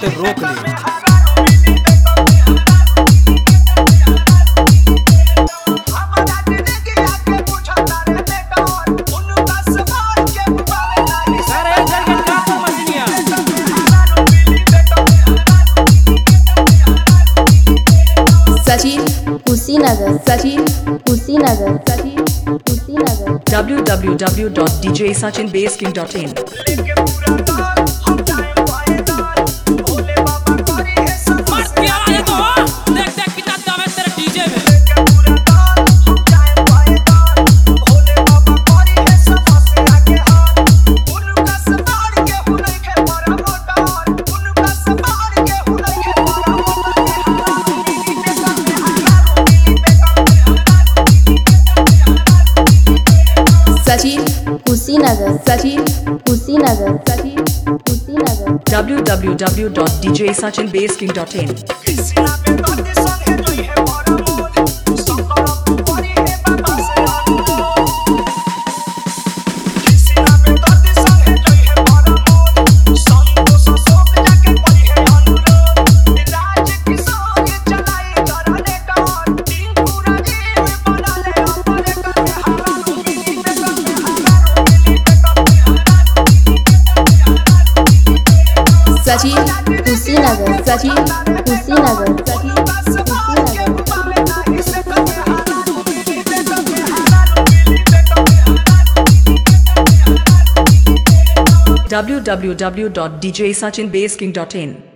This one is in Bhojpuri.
खातिर रोक ली। Sachin Kushinagar, Sachin Kushinagar, Sachin Kushinagar. www.djsachinbasking.in Sachin Kushinagar, Sachin Kushinagar, Sachin Kushinagar. www.djsachinbasking.in Sachin Kushinagar, Sachin Kushinagar, Sachin Kushinagar. www.djsachinbasking.in